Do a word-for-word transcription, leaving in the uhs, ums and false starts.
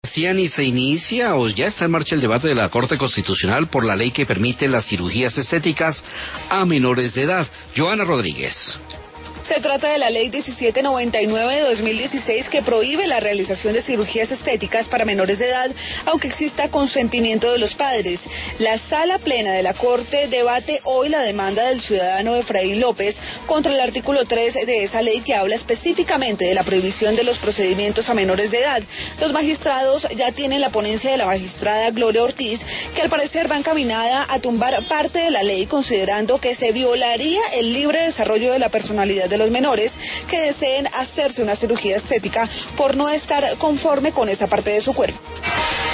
Sebastián, y se inicia o ya está en marcha el debate de la Corte Constitucional por la ley que permite las cirugías estéticas a menores de edad. Joana Rodríguez. Se trata de la ley diecisiete noventa y nueve de dos mil dieciséis que prohíbe la realización de cirugías estéticas para menores de edad, aunque exista consentimiento de los padres. La Sala Plena de la Corte debate hoy la demanda del ciudadano Efraín López contra el artículo tres de esa ley que habla específicamente de la prohibición de los procedimientos a menores de edad. Los magistrados ya tienen la ponencia de la magistrada Gloria Ortiz, que al parecer va encaminada a tumbar parte de la ley, considerando que se violaría el libre desarrollo de la personalidad de los menores que deseen hacerse una cirugía estética por no estar conforme con esa parte de su cuerpo.